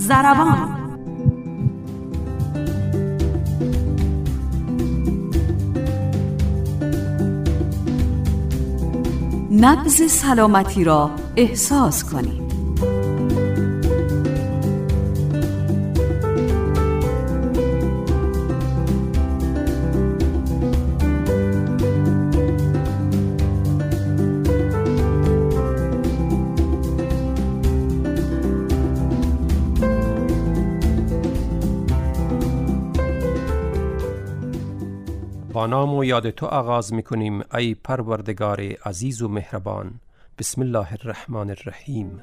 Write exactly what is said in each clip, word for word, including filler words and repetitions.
ضربان. نبض سلامتی را احساس کنید. با نام و یاد تو آغاز می‌کنیم ای پروردگار عزیز و مهربان. بسم الله الرحمن الرحیم.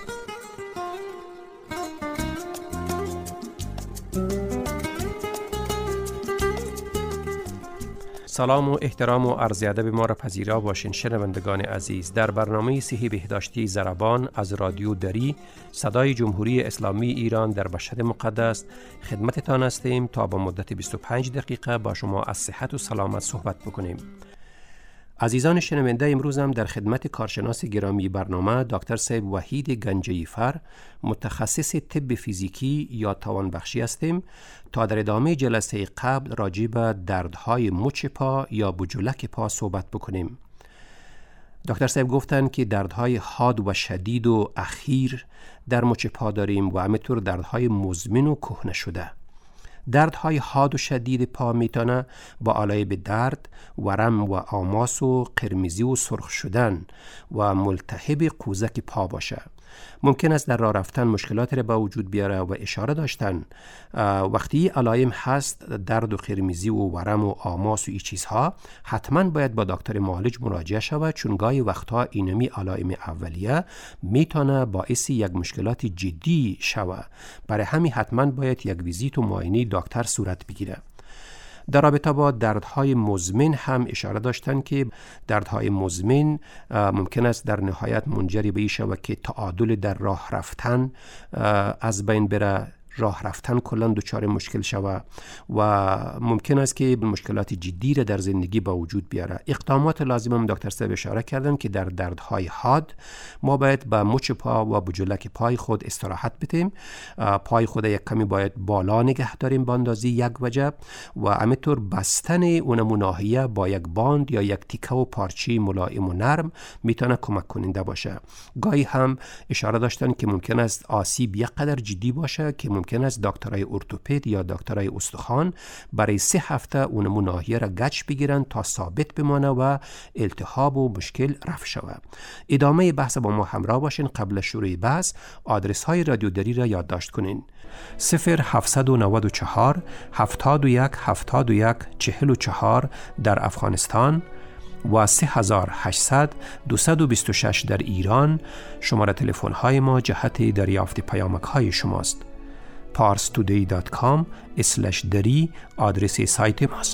سلام و احترام و عرض ادب ما را پذیرا باشین شنوندگان عزیز. در برنامه صحی بهداشتی ضربان از رادیو دری صدای جمهوری اسلامی ایران در مشهد مقدس خدمتتان هستیم تا با مدت بیست و پنج دقیقه با شما از صحت و سلامت صحبت بکنیم. عزیزان شنونده، امروز هم در خدمت کارشناس گرامی برنامه دکتر صاحب وحید گنجی‌فر متخصص طب فیزیکی یا توانبخشی هستیم تا در ادامه جلسه قبل راجع به دردهای مچ پا یا بجلک پا صحبت بکنیم. دکتر صاحب گفتن که دردهای حاد و شدید و اخیر در مچ پا داریم و همینطور دردهای مزمن و کهنه شده. دردهای حاد و شدید پا میتونه با علایب درد، ورم و آماس و قرمزی و سرخ شدن و ملتهب قوزک پا باشه. ممکن است در راه رفتن مشکلاتی را به وجود بیاره و اشاره داشتن وقتی علائم هست، درد و قرمزی و ورم و آماس و این چیزها، حتما باید با دکتر معالج مراجعه شود، چون گاهی وقتها اینمی علائم اولیه میتونه باعث یک مشکلات جدی شود. برای همین حتما باید یک ویزیت و معاینه دکتر صورت بگیره. در رابطه با دردهای مزمن هم اشاره داشتن که دردهای مزمن ممکن است در نهایت منجر به این شود که تعادل در راه رفتن از بین بره، راه رفتن کلا دچار مشکل شود و ممکن است که مشکلات جدی را در زندگی با وجود بیاره. اقدامات لازم هم دکتر صاحب اشاره کردن که در دردهای حاد ما باید با مچ پا و بجلک پای خود استراحت بدیم. پای خود یک کمی باید بالا نگه داریم به اندازه یک وجب و همینطور بستن اون ناحیه با یک باند یا یک تیکه و پارچه ملایم و نرم میتونه کمک کننده باشه. گاهی هم اشاره داشتن که ممکن است آسیب یک قدر جدی باشه که ممکن است دکترای ارتوپد یا دکترای استخوان برای سه هفته اون ناحیه را گچ بگیرن تا ثابت بمانه و التهاب و مشکل رفع شود. ادامه بحث با ما همراه باشین. قبل شروع بحث آدرس های رادیو دری را یادداشت کنین: صفر هفتصد و نود و چهار هفتاد و یک هفتاد و یک چهل و چهار در افغانستان و سه هزار و هشتصد دویست و بیست و شش در ایران. شماره تلفن های ما جهت دریافت پیامک های شماست. پارس تودی دات کام اسلش دری آدرس سایت ماست.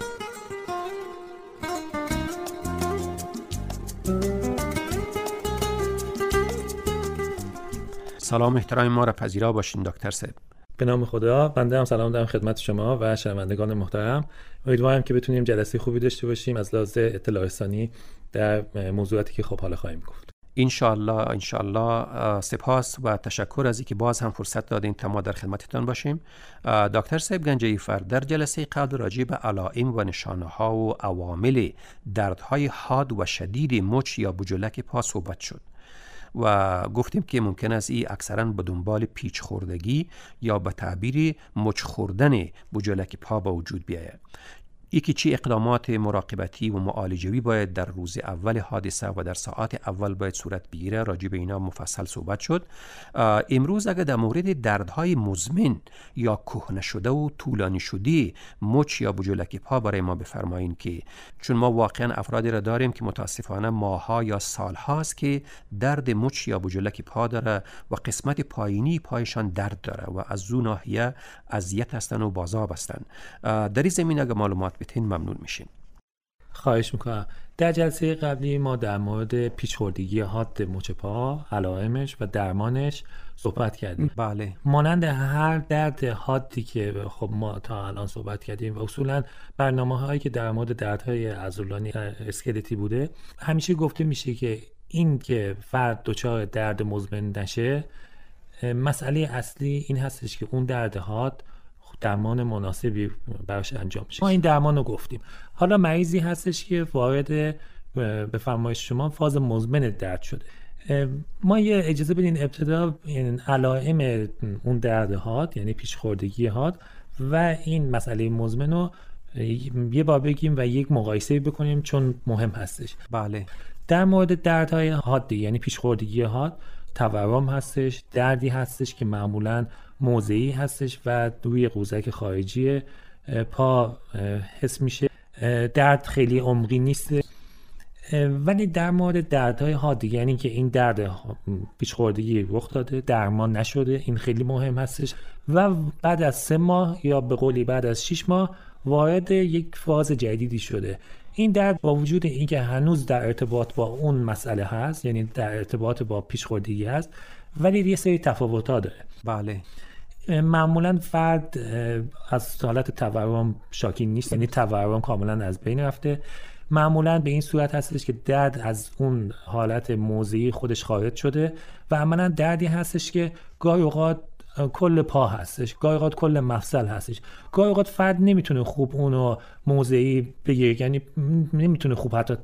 سلام احترام ما را پذیرا باشین دکتر صاحب. به نام خدا. بنده هم سلام دارم خدمت شما و شنوندگان محترم. امیدوارم که بتونیم جلسه خوبی داشته باشیم از لحاظ اطلاع رسانی در موضوعاتی که خب حالا خواهیم گفت. انشاءالله انشاءالله. سپاس و تشکر از اینکه باز هم فرصت دادین تا ما در خدمتتان باشیم. دکتر صاحب گنجی‌فر، در جلسه قبل راجع به علائم و نشانه ها و عوامل دردهای حاد و شدید مچ یا بجلک پا صحبت شد و گفتیم که ممکن است این اکثرا به دنبال پیچ خوردگی یا به تعبیر مچ خوردن بجلک پا با وجود بیاید. یکی چی اقدامات مراقبتی و معالجوی باید در روز اول حادثه و در ساعات اول باید صورت بگیره، راجع به اینا مفصل صحبت شد. امروز اگر در مورد دردهای مزمن یا کهنه شده و طولانی شده مچ یا بجلک پا برای ما بفرمایین، که چون ما واقعا افرادی را داریم که متاسفانه ماها یا سالهاست که درد مچ یا بجلک پا داره و قسمت پایینی پایشان درد داره و از اون ناحیه اذیت هستن و بازاب هستن. در این زمینه اگر معلومات بتین ممنون میشین. خواهش میکنم. در جلسه قبلی ما در مورد پیچ‌خوردگی حاد مچ پا، علائمش و درمانش صحبت کردیم. بله. مانند هر درد حادی که خب ما تا الان صحبت کردیم و اصولا برنامه‌هایی که در مورد دردهای عضلانی اسکلتی بوده، همیشه گفته میشه که این که فرد دچار درد مزمن نشه مسئله اصلی این هستش که اون درد حاد درمان مناسبی براش انجام میشه. ما این درمان رو گفتیم. حالا مریضی هستش که وارد به فرمایش شما فاز مزمن درد شده. ما یه اجازه بدین ابتدا این علائم اون درد حاد یعنی پیشخوردگی حاد و این مسئله مزمن رو یه بار بگیم و یک مقایسه بکنیم چون مهم هستش. بله. در مورد دردهای حاد یعنی پیشخوردگی حاد تورم هستش، دردی هستش که معمولاً موضعی هستش و روی قوزک خارجی پا حس میشه. درد خیلی عمقی نیست، ولی در مورد دردهای حاد یعنی که این درد پیشخوردگی رخ داده درمان نشده، این خیلی مهم هستش و بعد از سه ماه یا به قولی بعد از شش ماه وارد یک فاز جدیدی شده. این درد با وجود اینکه هنوز در ارتباط با اون مسئله هست یعنی در ارتباط با پیشخوردگی هست ولی یه سری تفاوت‌ها داره. بله. معمولا فرد از حالت تورم شاکی نیست، یعنی تورم کاملا از بین رفته. معمولا به این صورت هستش که درد از اون حالت موضعی خودش خارج شده و عملا دردی هستش که گاهی اوقات کل پا هستش، گاهی اوقات کل مفصل هستش، گاهی اوقات فرد نمیتونه خوب اونو موضعی بگه، یعنی نمیتونه خوب حتی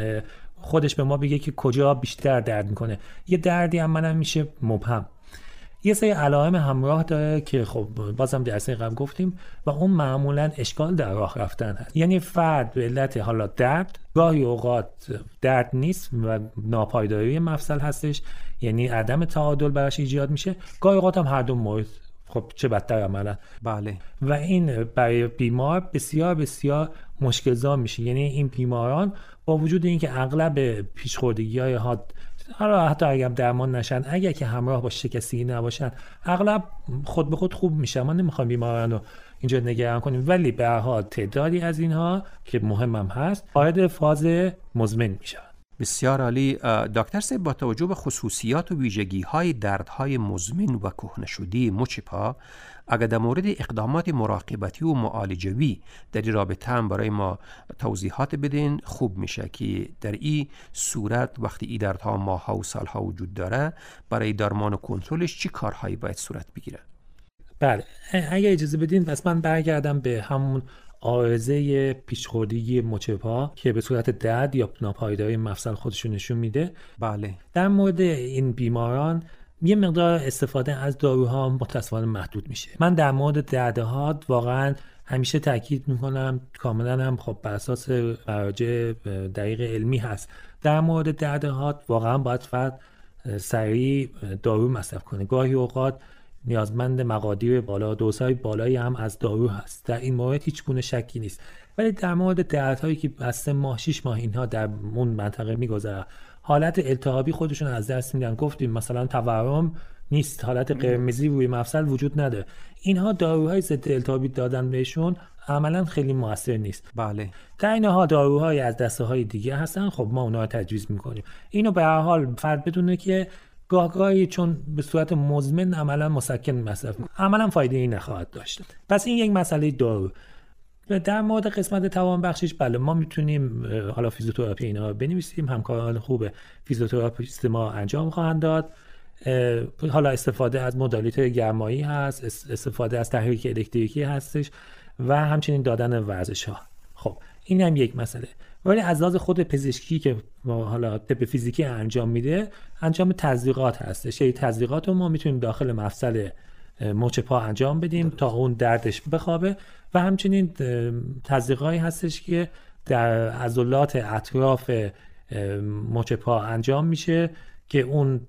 خودش به ما بگه که کجا بیشتر درد میکنه. یه دردی عملا میشه مبهم. یه سری علائم همراه داره که خب بازم درس قبل گفتیم و اون معمولا اشکال در راه رفتن هست. یعنی فرد به علت حالا درد گاهی اوقات درد نیست و ناپایداری مفصل هستش یعنی عدم تعادل براش ایجاد میشه، گاهی اوقات هم هر دو مورد، خب چه بدتر عملا. بله. و این برای بیمار بسیار بسیار مشکل‌زا میشه. یعنی این بیماران با وجود اینکه اغلب پیشخوردگی‌های حاد حالا حتی اگر درمان نشن، اگر که همراه با شکستگی نباشن، اغلب خود به خود خوب میشن. ما نمیخوایم بیماران رو اینجا نگران کنیم، ولی به هر حال تعدادی از اینها که مهم هم هست وارد فاز مزمن میشن. بسیار عالی. دکتر صاحب، با توجه به خصوصیات و ویژگی‌های دردهای مزمن و کهنه‌شدی مچ پا، اگر در مورد اقدامات مراقبتی و معالجوی در این رابطه هم برای ما توضیحات بدین خوب میشه که در این صورت وقتی این دردها ماه‌ها و سال‌ها وجود داره برای درمان و کنترلش چی کارهایی باید صورت بگیره؟ بله، اگه اجازه بدین پس من برگردم به همون عارضه پیشخوردگی مچ پا که به صورت درد یا ناپایداری مفصل خودشون نشون میده. بله. در مورد این بیماران یه مقدار استفاده از داروها متأسفانه محدود میشه. من در مورد دردها واقعا همیشه تاکید میکنم، کاملا هم خب بر اساس مراجع دقیق علمی هست، در مورد دردها واقعا باید فرد سریع دارو مصرف کنه. گاهی اوقات نیازمند مقادیر بالا، دوزهای بالایی هم از دارو هست، در این مورد هیچ گونه شکی نیست. ولی در مورد دردهایی که از سه ماه شش ماه اینها در اون منطقه میگذره، حالت التهابی خودشون از دست میدن، گفتیم مثلا تورم نیست، حالت قرمزی روی مفصل وجود نداره، اینها داروهای ضد التهابی دادن بهشون عملا خیلی موثر نیست. بله. در این حال داروهای از دسته‌های دیگه هستن، خب ما اونها رو تجویز میکنیم. اینو به هر حال فرد بدونه که گاهگاهی چون به صورت مزمن عملا مسکن مصرف میکنه، عملا فایده ای نخواهد داشت. پس این یک مسئله دارو. در مورد قسمت توان بخشش، بله ما میتونیم حالا فیزیوتراپی اینا رو بنویسیم، همکاران خوب فیزیوتراپیست ما انجام خواهند داد. حالا استفاده از مدالیته گرمایی هست، استفاده از تحریک الکتریکی هستش و همچنین دادن ورزش ها. خب این هم یک مسئله. ولی از لحاظ خود پزشکی که حالا طب فیزیکی انجام میده، انجام تزریقات هستش. این تزریقات رو ما میتونیم داخل مفصل مچ پا انجام بدیم تا اون دردش بخوابه و همچنین تزریقایی هستش که در عضلات اطراف مچ پا انجام میشه که اون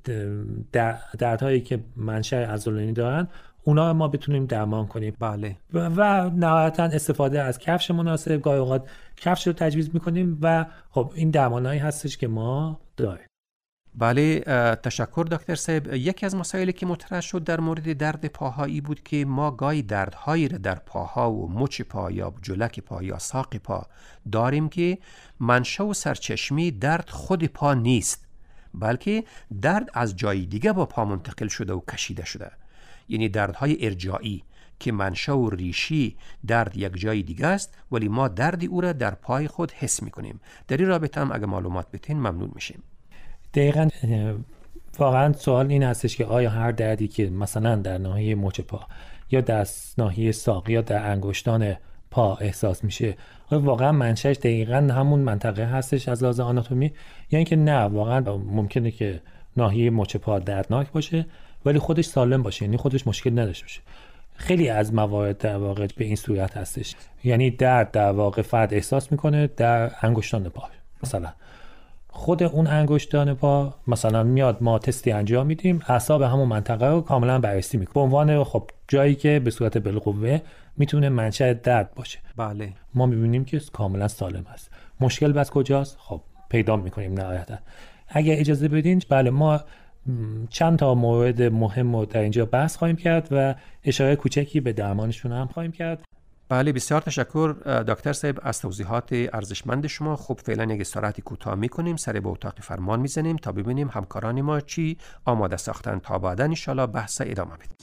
دردهایی که منشأ عضلانی دارن اونا ما بتونیم درمان کنیم. بله. و, و نهایتا استفاده از کفش مناسب، گاهی اوقات کفش رو تجویز میکنیم و خب این درمانایی هستش که ما داریم. بله، تشکر دکتر صاحب. یکی از مسائلی که مطرح شد در مورد درد پاهایی بود که ما گاهی دردهایی را در پاها و مچ پا یا جلک پا یا ساق پا داریم که منشأ و سرچشمه درد خود پا نیست، بلکه درد از جای دیگه با پا منتقل شده و کشیده شده. یعنی دردهای ارجاعی که منشأ و ریشی درد یک جای دیگه است ولی ما دردی او را در پای خود حس می‌کنیم. در این رابطه هم اگه معلومات بتین ممنون میشیم. دقیقاً واقعا سوال این هستش که آیا هر دردی که مثلا در ناحیه مچ پا یا در ناحیه ساق یا در انگشتان پا احساس میشه آیا واقعا منشأش دقیقاً همون منطقه هستش از لحاظ آناتومی، یا اینکه نه واقعا ممکنه که ناحیه مچ پا دردناک باشه ولی خودش سالم باشه، یعنی خودش مشکل نداشته باشه. خیلی از موارد در واقع به این صورت هستش، یعنی درد در واقع فرد احساس میکنه در انگشتان پا، مثلا خود اون انگشتان پا مثلا میاد ما تستی انجام میدیم، اعصاب همون منطقه رو کاملا بررسی میکنه به عنوان خب جایی که به صورت بالقوه میتونه منشأ درد باشه. بله ما میبینیم که کاملا سالم است. مشکل بس کجاست؟ خب پیدا میکنیم نهایتا. اگه اجازه بدین بله ما چند تا مورد مهم رو در اینجا بحث خواهیم کرد و اشاره کوچکی به درمانشون هم خواهیم کرد. بله بسیار تشکر دکتر صاحب از توضیحات ارزشمند شما. خب فعلا یک استراحتی کوتاه میکنیم، سر به اتاق فرمان میزنیم تا ببینیم همکاران ما چی آماده ساختن تا بعدا ان شاءالله بحث ادامه بدیم.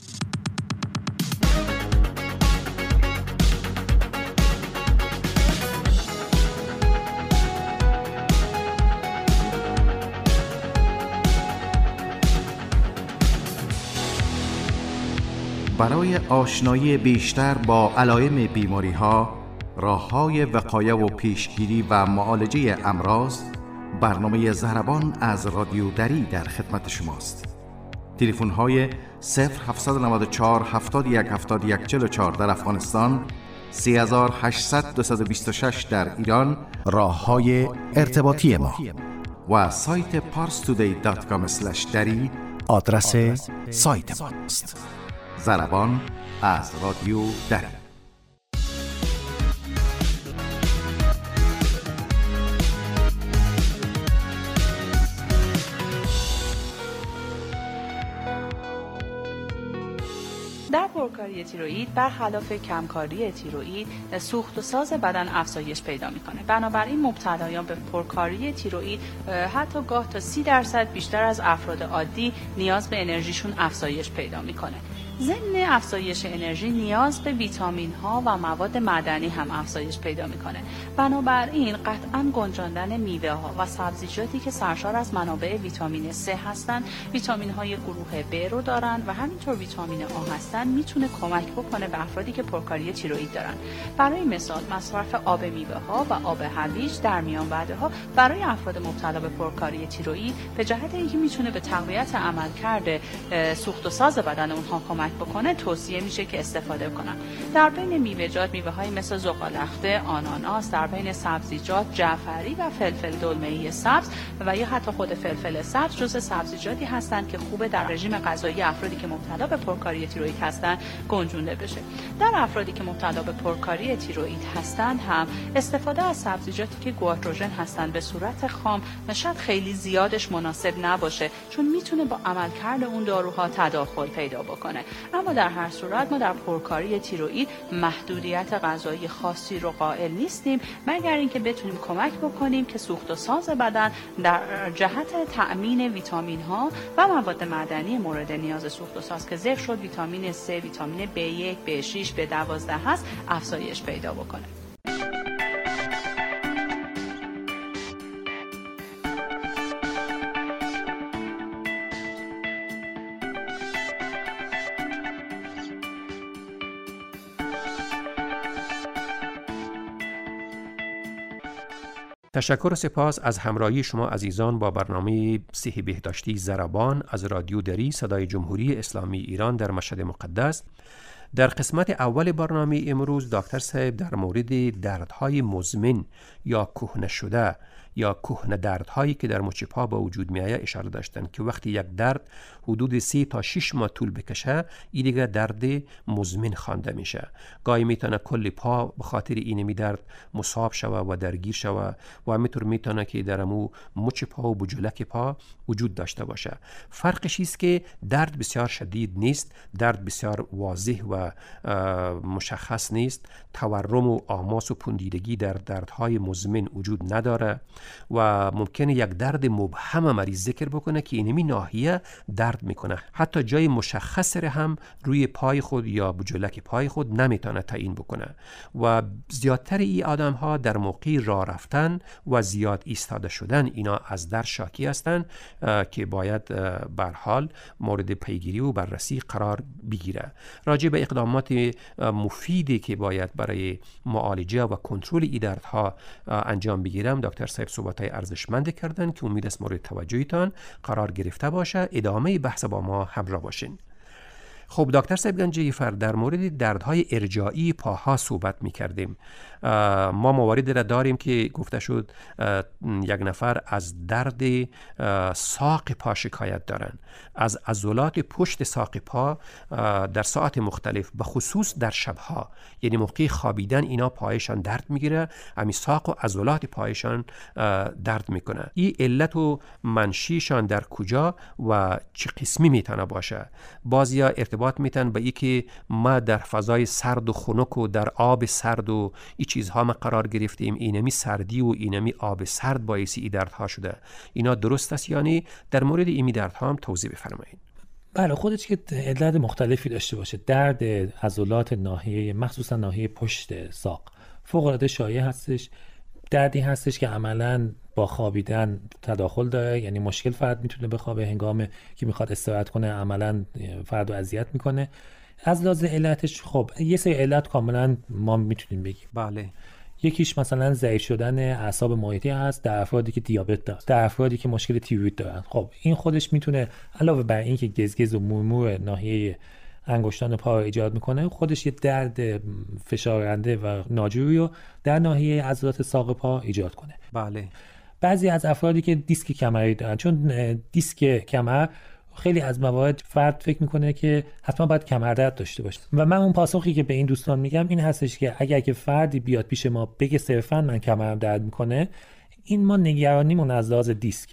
برای آشنایی بیشتر با علائم بیماری‌ها، راه‌های وقایه و پیشگیری و معالجه امراض، برنامه ضربان از رادیو دری در خدمت شماست. تلفن‌های صفر هفت نه چهار هفت یک هفت یک چهار چهار در افغانستان، سه هشت صفر صفر دو دو شش در ایران، راه‌های ارتباطی ما و سایت پارس تودی دات کام اسلش دری آدرس سایت ماست. ضربان از رادیو دری. در پرکاری تیروئید برخلاف کمکاری تیروئید سوخت و ساز بدن افزایش پیدا میکنه. بنابراین مبتلایان به پرکاری تیروئید حتی گاه تا سی درصد بیشتر از افراد عادی نیاز به انرژیشون افزایش پیدا میکنه. ضمن افزایش انرژی نیاز به ویتامین ها و مواد معدنی هم افزایش پیدا میکنه. بنابراین قطعاً گنجاندن میوه ها و سبزیجاتی که سرشار از منابع ویتامین سه هستند، ویتامین های گروه ب رو دارن و همینطور ویتامین آ هستن، میتونه کمک بکنه به افرادی که پرکاری تیروئید دارن. برای مثال مصرف آب میوه ها و آب هویج در میان وعده ها برای افراد مبتلا به پرکاری تیروئید به جهت اینکه میتونه به تقویت عملکرد سوخت و ساز بدن اونها کمک بکنه توصیه میشه که استفاده کنن. در بین میوه‌جات میوه‌های مثل زغال‌رخته، آناناس، در بین سبزیجات جعفری و فلفل دلمه‌ای سبز و یا حتی خود فلفل سبز جزء سبزیجاتی هستند که خوبه در رژیم غذایی افرادی که مبتلا به پرکاری تیروئید هستند گنجونده بشه. در افرادی که مبتلا به پرکاری تیروئید هستند هم استفاده از سبزیجاتی که گواتروژن هستند به صورت خام شاید خیلی زیادش مناسب نباشه، چون میتونه با عملکرد اون داروها تداخل پیدا بکنه. اما در هر صورت ما در پرکاری تیروئید محدودیت غذایی خاصی رو قائل نیستیم، مگر اینکه بتونیم کمک بکنیم که سوخت و ساز بدن در جهت تأمین ویتامین ها و مواد معدنی مورد نیاز سوخت و ساز که ذکر شد، ویتامین سه، ویتامین بی یک، بی شش، بی دوازده هست، افزایش پیدا بکنه. تشکر و سپاس از همراهی شما عزیزان با برنامه صحی بهداشتی ضربان از رادیو دری صدای جمهوری اسلامی ایران در مشهد مقدس. در قسمت اول برنامه امروز دکتر صاحب در مورد دردهای مزمن یا کهنه شده یا کهنه دردهایی که در مچ پا با وجود میآید اشاره داشتند که وقتی یک درد حدود سه تا شش ماه طول بکشه این دیگه درد مزمن خوانده میشه. گاهی میتونه کل پا به خاطر این می درد مصاب شوه و درگیر شوه و همینطور میتونه که در امو مچ پا و بجلک پا وجود داشته باشه. فرقش است که درد بسیار شدید نیست، درد بسیار واضح و مشخص نیست، تورم و آماس و پوندیدگی در دردهای مزمن وجود نداره. و ممکنه یک درد مبهم مریض ذکر بکنه که اینمی ناحیه درد میکنه، حتی جای مشخص هم روی پای خود یا بجلک پای خود نمیتونه تعیین بکنه و زیادتر این آدم ها در موقع راه رفتن و زیاد ایستاده شدن اینا از در شاکی هستند که باید به هر حال مورد پیگیری و بررسی قرار بگیره. راجع به اقدامات مفیدی که باید برای معالجه و کنترل این دردها انجام بگیرم دکتر صاحب صحبت‌های ارزشمند کردن که امید است مورد توجهتان قرار گرفته باشه. ادامه بحث با ما همراه باشین. خب دکتر صاحب گنجیفر، در مورد دردهای ارجاعی پاها صحبت می کردیم. ما مواردی را داریم که گفته شد یک نفر از درد ساق پا شکایت دارن، از عضلات پشت ساق پا در ساعت مختلف، به خصوص در شبها، یعنی موقع خوابیدن اینا پایشان درد میگیره، همین ساق و عضلات پایشان درد میکنه. این علت و منشیشان در کجا و چه قسمی میتونه باشه؟ بعضیا ارتباط میتن به ای که ما در فضای سرد و خنک و در آب سرد و این چیزها ما قرار گرفتیم، اینمی سردی و اینمی آب سرد باعث این دردها شده. اینا درست است یعنی؟ در مورد این دردها هم توضیح بفرمایید. بله، خودش که علت مختلفی داشته باشه، درد عضلات ناحیه مخصوصا ناحیه پشت ساق فوق العاده شایع هستش. دردی هستش که عملاً با خوابیدن تداخل داره، یعنی مشکل فرد میتونه بخوابه، هنگام که میخواد استراحت کنه عملاً فرد رو اذیت میکنه. از لحاظ علتش خب یه سری علت کاملاً ما میتونیم بگیم. بله. یکیش مثلا ضعیف شدن اعصاب محیطی هست در افرادی که دیابت دارن، در افرادی که مشکل تیروید دارن. خب این خودش میتونه علاوه بر این که گزگز و مورمور ناحیه انگشتان پا رو ایجاد میکنه، خودش یه درد فشارنده و ناجوری رو در ناحیه عضلات ساق پا ایجاد کنه. بله. بعضی از افرادی که دیسک کمری دارن، چون دیسک کمر خیلی از موارد فرد فکر میکنه که حتما باید کمردرد داشته باشه و من اون پاسخی که به این دوستان میگم این هستش که اگر که فردی بیاد پیش ما بگه صرفا من کمرم درد میکنه، این ما نگرانیمون از لحاظ دیسک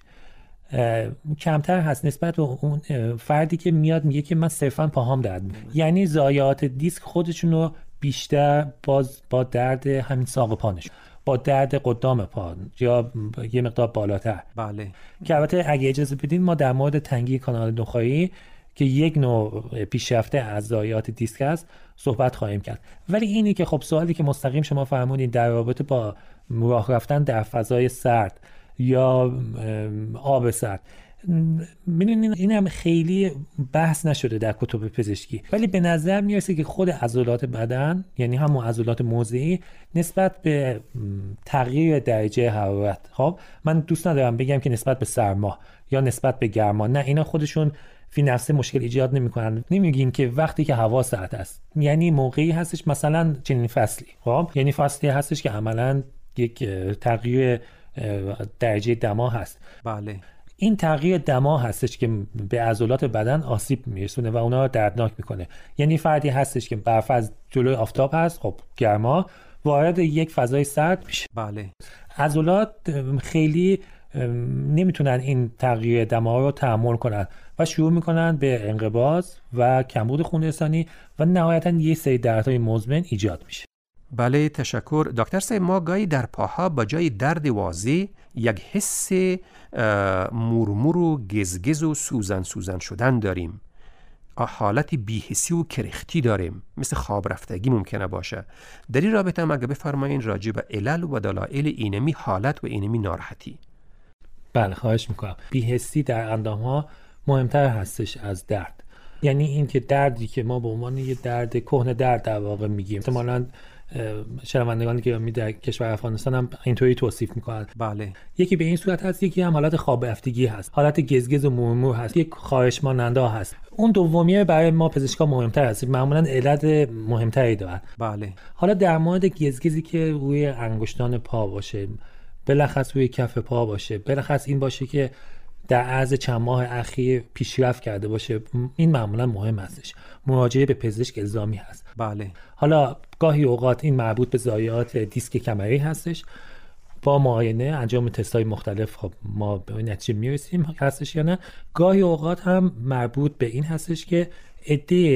کمتر هست نسبت به اون فردی که میاد میگه که من صرفا پاهام درد میکنه. یعنی ضایعات دیسک خودشون رو بیشتر باز با درد همین ساق پا نشون، با درد قدام پا یا یه مقدار بالاتر. بله. که البته اگه اجازه بدین ما در مورد تنگی کانال نخاعی که یک نوع پیشرفته از ضایعات دیسک است صحبت خواهیم کرد. ولی اینی که خب سوالی که مستقیم شما فرمودین در رابطه با راه رفتن در فضای سرد یا آب سرد، میدونین این هم خیلی بحث نشده در کتب پزشکی، ولی به نظر میرسه که خود عضلات بدن، یعنی همون عضلات موضعی، نسبت به تغییر درجه حرارت، خب من دوست ندارم بگم که نسبت به سرما یا نسبت به گرما، نه، اینا خودشون فی نفسه مشکل ایجاد نمیکنن. نمیگیم که وقتی که هوا سرد است، یعنی موقعی هستش مثلا چنین فصلی، خب یعنی فصلی هستش که عملاً یک تغییر درجه دما هست. بله. این تغییر دما هستش که به عضلات بدن آسیب میرسونه و اونا رو دردناک میکنه. یعنی فردی هستش که برف از جلوی آفتاب هست، خب گرما، وارد یک فضای سرد میشه. بله. عضلات خیلی نمیتونن این تغییر دما رو تحمل کنن و شروع میکنن به انقباض و کمبود خونرسانی و نهایتا یه سری دردهای مزمن ایجاد میشه. بله، تشکر دکتر صاحب. ما گاهی در پاها با جای درد واضح یک حس مورمور و گزگز و سوزن سوزن شدن داریم، حالت بی‌حسی و کرختی داریم، مثل خواب رفتگی ممکنه باشه. در این رابطه هم اگه بفرمایین راجع به علل و دلایل اینمی حالت و اینمی ناراحتی. بله، خواهش میکنم. بی‌حسی در اندام‌ها مهمتر هستش از درد. یعنی این که دردی که ما به عنوان یه درد کهنه درد در واقع میگیم، احتمالاً شنوندگانی که می در کشور افغانستان هم اینطوری توصیف میکنن. بله. یکی به این صورت هست، یکی هم حالت خواب رفتگی هست، حالت گزگز و مورمور هست، یک خواهش ماننده هست. اون دومیه برای ما پزشکا مهمتر هست، معمولا علت مهمتری دارن. بله. حالا در مورد گزگزی که روی انگشتان پا باشه، بلخص روی کف پا باشه، بلخص این باشه که در عرض چند ماه اخیر پیشرفت کرده باشه، این معمولا مهم هستش. مراجعه به پزشک الزامی هست. بله. حالا گاهی اوقات این مربوط به ضایعات دیسک کمری هستش. با معاینه انجام تست‌های مختلف خب ما به این نتیجه میرسیم هستش یا نه. گاهی اوقات هم مربوط به این هستش که عده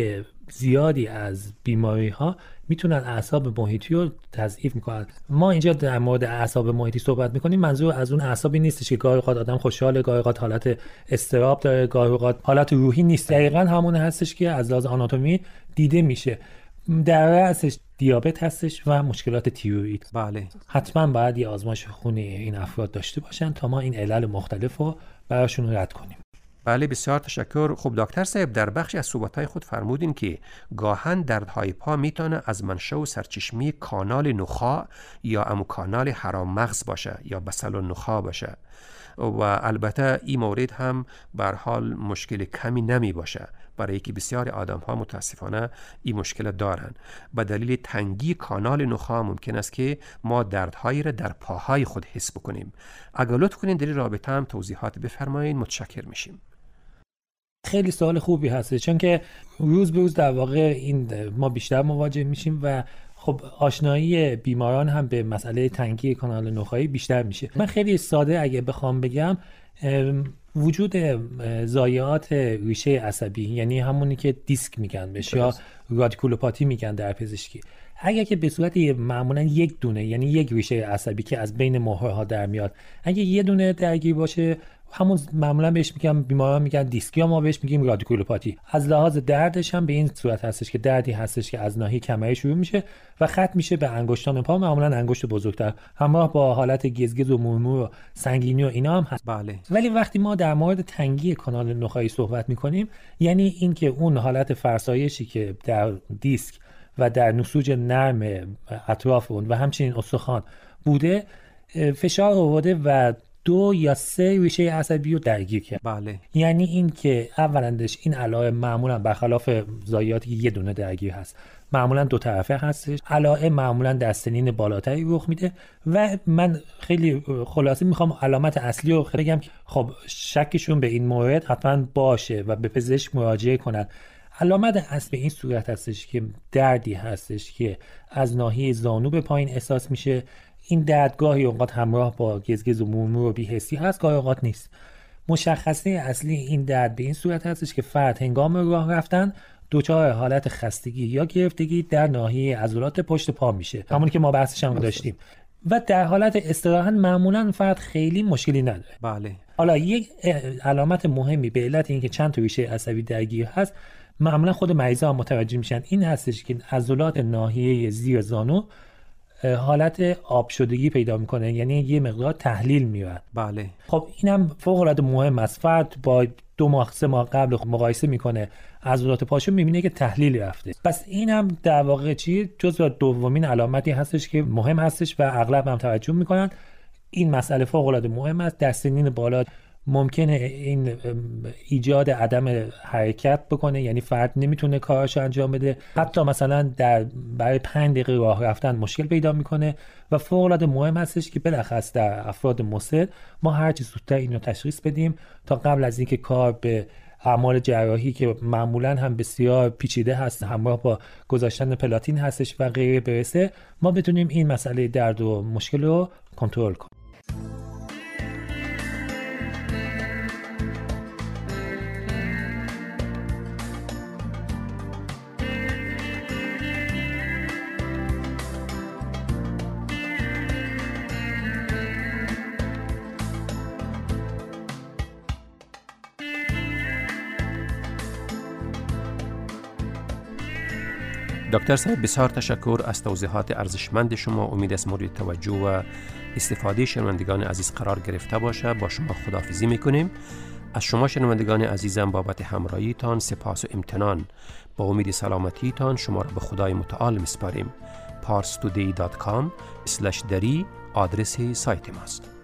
زیادی از بیماری ها میتونن اعصاب محیطی رو تضعیف میکنن. ما اینجا در مورد اعصاب محیطی صحبت میکنیم، منظور از اون اعصابی نیستش که گاهی اوقات آدم خوشحاله، گاهی اوقات حالت استراب داره، گاهی اوقات حالت روحی نیست. دقیقاً همون هستش که از لحاظ آناتومی دیده میشه. در رأسش دیابت هستش و مشکلات تیروئید. بله. حتما باید یه آزمایش خونی این افراد داشته باشن تا ما این علل مختلف رو براشون رد کنیم. بله بسیار تشکر. خب دکتر صاحب، در بخشی از صحبت‌های خود فرمودین که گاهن دردهای پا میتونه از منشأ و سرچشمه کانال نخاع یا امو کانال حرام مغز باشه یا بسل النخاع باشه و البته این مورد هم به هر حال مشکل کمی نمی باشه، برای که بسیار آدم ها متاسفانه این مشکل دارن. به دلیل تنگی کانال نخاع ممکن است که ما دردهایی را در پاهای خود حس بکنیم. اگر لطف کنین در این رابطه هم توضیحات بفرمایید، متشکر میشیم. خیلی سوال خوبی هست، چون که روز به روز در واقع این ما بیشتر مواجه میشیم و خب آشنایی بیماران هم به مسئله تنگی کانال نخاعی بیشتر میشه. من خیلی ساده اگه بخوام بگم، وجود ضایعات ریشه عصبی، یعنی همونی که دیسک میگن بهش یا رادیکولوپاتی میگن در پزشکی، اگه که به صورت معمولا یک دونه، یعنی یک ریشه عصبی که از بین مهره‌ها در میاد، اگه یه دونه درگیر باشه، همون معمولا بهش میگم، بیماران میگن دیسک یا ما بهش میگیم رادیکولوپاتی. از لحاظ دردش هم به این صورت هستش که دردی هستش که از ناحیه کمری شروع میشه و ختم میشه به انگشتان پا، معمولا انگشت بزرگتر، همراه با حالت گزگز و مورمور و سنگینی و اینا هم هست. بله. ولی وقتی ما در مورد تنگی کانال نخاعی صحبت میکنیم، یعنی این که اون حالت فرسایشی که در دیسک و در نسوج نرم اطراف اون و همچنین استخوان بوده فشار آورده و دو یا سه ریشه عصبی رو درگیر کرد. بله. یعنی این که اولندش این علائم معمولا برخلاف ضایعاتی که یه دونه درگیر هست، معمولا دو طرفه هستش. علائم معمولا در سنین بالاتری رخ میده و من خیلی خلاصه میخوام علامت اصلی رو بگم که خب شکشون به این مورد حتما باشه و به پزشک مراجعه کنن. علامت اصلی به این صورت هستش که دردی هستش که از ناحیه زانو به پایین احساس میشه. این درد گاهی اوقات همراه با گزگز و مورمور و بی‌حسی هست، گاهی اوقات نیست. مشخصه اصلی این درد به این صورت هستش که فرد هنگام راه رفتن دچار حالت خستگی یا گرفتگی در ناحیه عضلات پشت پا میشه، همونی که ما بحثش هم داشتیم، و در حالت استراحت معمولا فرد خیلی مشکلی نداره. بله. حالا یک علامت مهمی به علت اینکه چند تا ریشه عصبی درگیر هست، معمولا خود مریضا هم متوجه میشن، این هستش که عضلات ناحیه زیر زانو حالت آب شدگی پیدا میکنه، یعنی یه مقدار تحلیل میاد. بله. خب اینم فوق العاده مهم است. فرد با دو ماه سه ماه قبل مقایسه میکنه عضلات پاشو، میبینه که تحلیل رفته. پس اینم در واقع چی جزو دومین علامتی هستش که مهم هستش و اغلب هم توجه میکنن. این مسئله فوق العاده مهم است. در سنین بالا ممکنه این ایجاد عدم حرکت بکنه، یعنی فرد نمیتونه کاراشو انجام بده، حتی مثلا در برای پنج دقیقه راه رفتن مشکل پیدا میکنه و فوق العاده مهم هستش که بالاخص در افراد مسن ما هر چه زودتر اینو تشخیص بدیم تا قبل از اینکه کار به اعمال جراحی که معمولا هم بسیار پیچیده هست، همراه با گذاشتن پلاتین هستش و غیره برسه، ما بتونیم این مسئله درد و مشکل رو کنترل کنیم. دکتر صاحب بسیار تشکر از توضیحات ارزشمند شما. امید است مورد توجه و استفاده شنوندگان عزیز قرار گرفته باشه. با شما خداحافظی میکنیم. از شما شنوندگان عزیزم بابت همراهیتان سپاس و امتنان. با امید سلامتیتان شما را به خدای متعال میسپاریم. پارس تودی دات کام اسلش دری آدرس سایت ماست.